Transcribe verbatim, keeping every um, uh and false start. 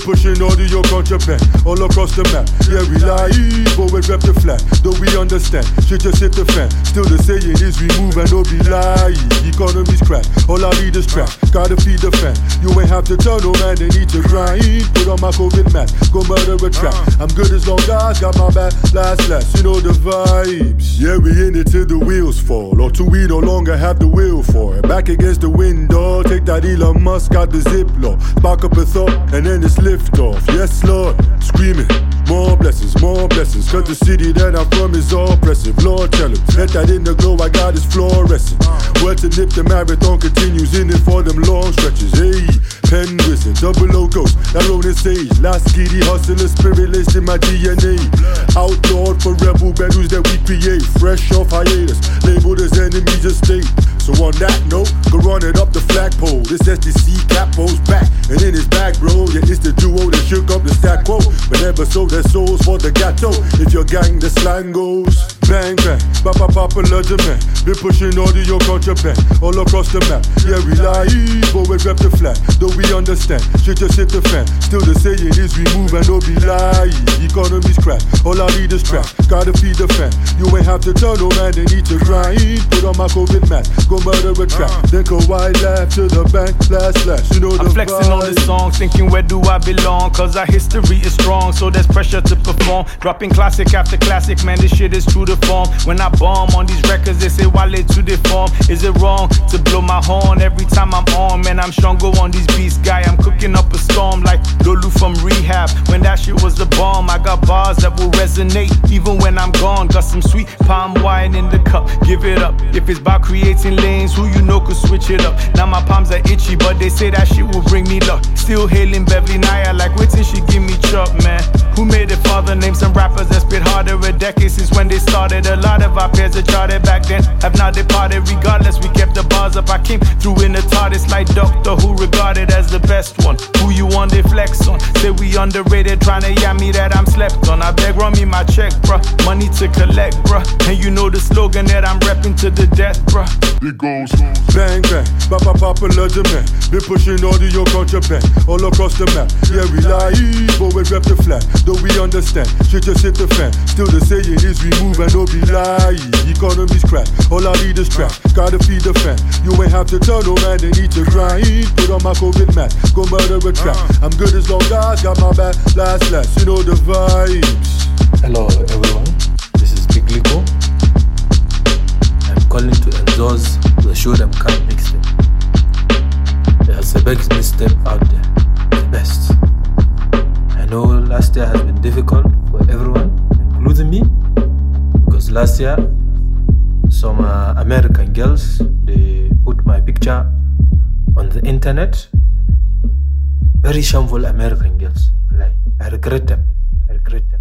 pushing audio contraband all across the map. Yeah, we lie, but we rep the flag. Though we understand, shit just hit the fan. Still the saying is we move and don't be lie. Economy's crack, all I need is trap. Gotta feed the fan. You ain't have to tell no man they need to grind. Put on my COVID mask, go murder a trap. I'm good as long as got my back. Last, last, you know the vibes. Yeah, we in it till the wheels fall, or till we no longer have the will for it. Back against the window, take that Elon Musk out the Ziploc. Spark up a thought, and then it's lift off. Yes, Lord, screaming. More blessings, more blessings. Cause the city that I'm from is oppressive. Lord, tell him, let that in the glow I got is fluorescent. Word to nip, the marathon continues in it for them long stretches. Hey, pen wizard, double O ghost, that rolling sage. Last giddy hustler, spirit laced in my D N A. Outlawed for rebel battles that we create. Fresh off hiatus, labeled as enemies of state. So on that note, go run it up the flagpole. This S D C capo's back, and in his back, bro. Yeah, it's the duo that shook up the stack quo. But never sold their souls for the ghetto. If your gang, the slang goes bang bang, papa popular demand. Been pushing audio contraband all across the map. Yeah, we lie, but we rep the flag. Though we understand, shit just hit the fan. Still the saying is we move and don't be lie. Economy's crack, all I need is trap. Gotta feed the fan. You ain't have to tell no man they need to grind. Put on my COVID mask, go murder a trap. Then go wide laugh to the bank, slash slash. You know the I'm flexing vibe. on this song, thinking where do I belong? Cause our history is strong, so there's pressure to perform. Dropping classic after classic, man, this shit is true to form. When I bomb on these records, they say Wale to deform. Is it wrong to blow my horn every time I'm on? Man, I'm stronger on these beats, guy. I'm cooking up a storm like Lulu from Rehab. When that shit was a bomb, I got bars that will resonate even when I'm gone. Got some sweet palm wine in the cup, give it up. If it's about creating lanes, who you know could switch it up. Now my palms are itchy, but they say that shit will bring me luck. Still hailing Beverly Naya like wait till she give me chop, man. Who made it father? Name some rappers that spit harder. A decade since when they started. A lot of our peers that charted back then have now departed. Regardless, we kept the bars up. I came through in the TARDIS like Doctor Who, regarded as the best one. Who you want they flex on? Say we underrated, trying to yam me that I'm slept on. I beg run me my check, bruh. Money to collect, bruh. And you know the slogan that I'm repping to the death, bruh. It goes bang bang, papa popular demand. Been pushing audio contraband all across the map. Yeah, we lie, but we rep the flag. Though we understand, shit just hit the fan. Still the saying is we move and don't be lie. Economy's crack, all I need is trap. Gotta feed the fan. You ain't have to tell no man they need to grind. Put on my COVID mask, go murder a trap. I'm good as long as got my back. Last last, you know the vibes. Hello everyone, this is Big Lico. I'm calling to endorse the Show Them Can't mixtape. There's the best mixtape out there, the best. I know last year has been difficult for everyone, including me, because last year some uh, American girls, they put my picture on the internet. Very shameful American girls. Like, I regret them. I regret them.